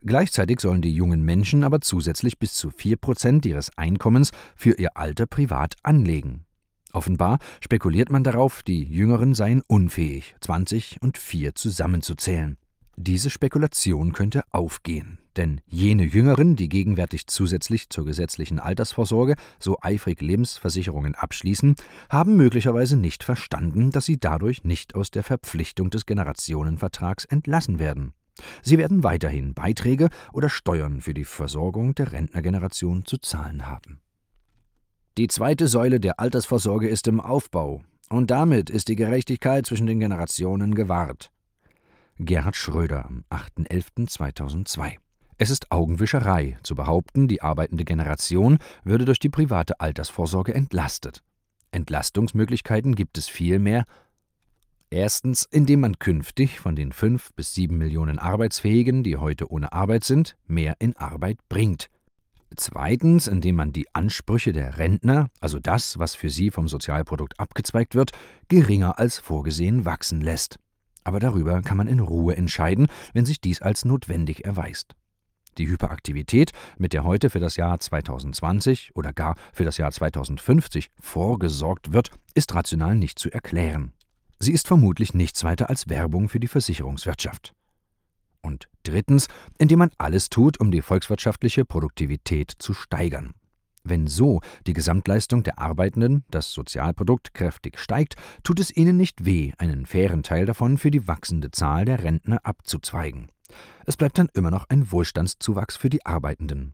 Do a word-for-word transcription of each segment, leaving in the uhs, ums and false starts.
Gleichzeitig sollen die jungen Menschen aber zusätzlich bis zu vier Prozent ihres Einkommens für ihr Alter privat anlegen. Offenbar spekuliert man darauf, die Jüngeren seien unfähig, zwanzig und vier zusammenzuzählen. Diese Spekulation könnte aufgehen, denn jene Jüngeren, die gegenwärtig zusätzlich zur gesetzlichen Altersvorsorge so eifrig Lebensversicherungen abschließen, haben möglicherweise nicht verstanden, dass sie dadurch nicht aus der Verpflichtung des Generationenvertrags entlassen werden. Sie werden weiterhin Beiträge oder Steuern für die Versorgung der Rentnergeneration zu zahlen haben. Die zweite Säule der Altersvorsorge ist im Aufbau, und damit ist die Gerechtigkeit zwischen den Generationen gewahrt. Gerhard Schröder am achter elfter zweitausendzwei. Es ist Augenwischerei, zu behaupten, die arbeitende Generation würde durch die private Altersvorsorge entlastet. Entlastungsmöglichkeiten gibt es vielmehr. Erstens, indem man künftig von den fünf bis sieben Millionen Arbeitsfähigen, die heute ohne Arbeit sind, mehr in Arbeit bringt. Zweitens, indem man die Ansprüche der Rentner, also das, was für sie vom Sozialprodukt abgezweigt wird, geringer als vorgesehen wachsen lässt. Aber darüber kann man in Ruhe entscheiden, wenn sich dies als notwendig erweist. Die Hyperaktivität, mit der heute für das Jahr zweitausendzwanzig oder gar für das Jahr zweitausendfünfzig vorgesorgt wird, ist rational nicht zu erklären. Sie ist vermutlich nichts weiter als Werbung für die Versicherungswirtschaft. Und drittens, indem man alles tut, um die volkswirtschaftliche Produktivität zu steigern. Wenn so die Gesamtleistung der Arbeitenden, das Sozialprodukt, kräftig steigt, tut es ihnen nicht weh, einen fairen Teil davon für die wachsende Zahl der Rentner abzuzweigen. Es bleibt dann immer noch ein Wohlstandszuwachs für die Arbeitenden.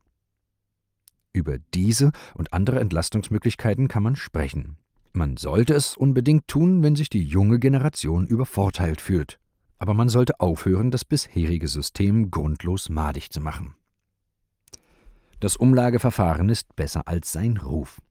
Über diese und andere Entlastungsmöglichkeiten kann man sprechen. Man sollte es unbedingt tun, wenn sich die junge Generation übervorteilt fühlt. Aber man sollte aufhören, das bisherige System grundlos madig zu machen. Das Umlageverfahren ist besser als sein Ruf.